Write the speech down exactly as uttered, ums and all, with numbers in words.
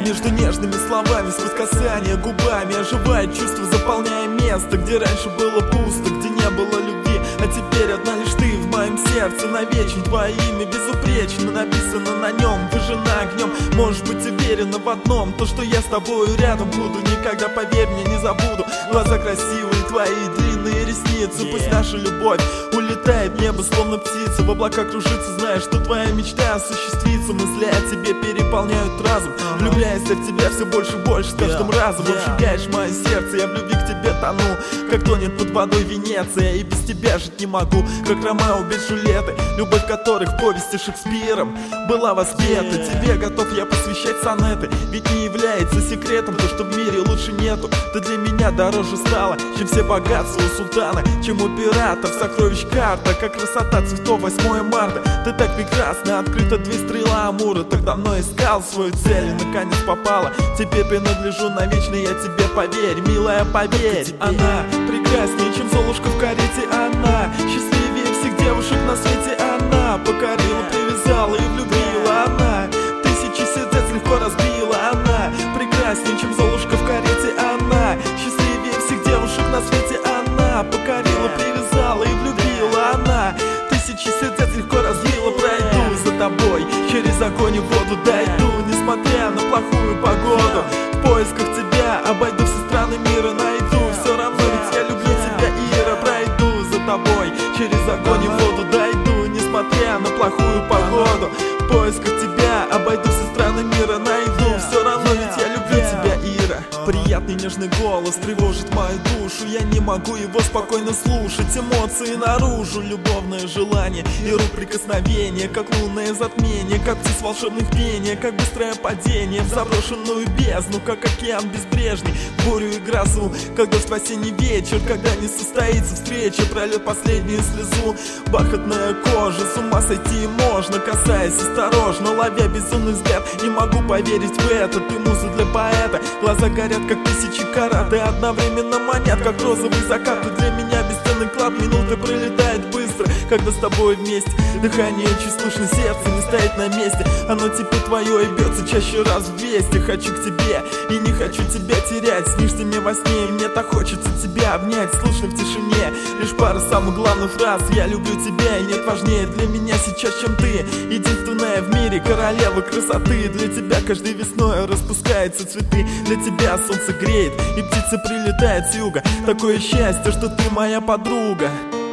Между нежными словами, сквозь касание губами оживает чувство, заполняя место, где раньше было пусто, где не было любви, а теперь одна лишь ты в моем сердце навечно. Твое имя безупречно написано на нем, выжжено огнем. Можешь быть уверена в одном, то, что я с тобою рядом буду, никогда, поверь мне, не забуду. Глаза красивые твои, длинные ресницы, пусть наша любовь улетает в небо, словно птица, в облака кружится, знаешь, что твоя мечта осуществится. Мысли о тебе переполняют разум, влюбляясь в тебя все больше и больше с каждым разом. Обжигаешь мое сердце, я в любви к тебе тону, как тонет под водой Венеция, и без тебя жить не могу, как Ромео без Джульетты, любовь которых в повести Шекспиром была воспета. Тебе готов я посвящать сонеты, ведь не является секретом то, что в мире лучше нету. Ты для меня дороже стала, чем все богатства у султана, чем у пиратов сокровищ карта, как красота цветов восьмое марта. Ты так прекрасна, открыта дверь стрела Амура, так давно искал свою цель и наконец попала. Теперь принадлежу навечно я тебе, поверь, милая, поверь. Она прекраснее, чем Золушка в карете, она счастливее всех девушек на свете, она покорила, привязала и влюбила, она тысячи сердец легко разбила, она прекраснее, чем Золушка в карете, она счастливее всех девушек на свете, она покорила, привязала и влюбила, она тысячи сердец легко разбила. Пройду за тобой через огонь и воду, дойду, несмотря на плохую погоду. В поисках тебя обойду все страны мира, найду, все равно ведь я люблю тебя, Ира. Пройду за тобой через огонь и воду, дойду, несмотря на плохую погоду. В поисках тебя обойду все страны мира, найду, все равно ведь я люблю тебя, Ира. Приятный нежный голос тревожит мою душу, я не могу его спокойно слушать. Эмоции наружу, любовное желание и рук прикосновение, как лунное затмение, как птиц волшебных пения, как быстрое падение в заброшенную бездну, как океан безбрежный, в бурю и грозу, как дождь в осенний вечер, когда не состоится встреча, прольет последнюю слезу. Бархатная кожа, с ума сойти можно, касаясь осторожно, ловя безумный взгляд. Не могу поверить в это, ты муза для поэта. Глаза горят, как тысячи карат, и одновременно манят, как розовый закат. Ты для меня бесценный клад, минуты пролетают быстро, когда с тобой вместе. Дыхание чуть слышно, сердце не стоит на месте, оно теперь твое и бьется чаще раз в двести. Хочу к тебе и не хочу тебя терять, снишься мне во сне, и мне так хочется тебя обнять. Слышно в тишине лишь пара самых главных фраз: я люблю тебя, и нет важнее для меня сейчас, чем ты. Единственная в мире королева красоты. Для тебя каждой весной распускаются цветы, для тебя солнце греет и птица прилетает с юга. Такое счастье, что ты моя подруга.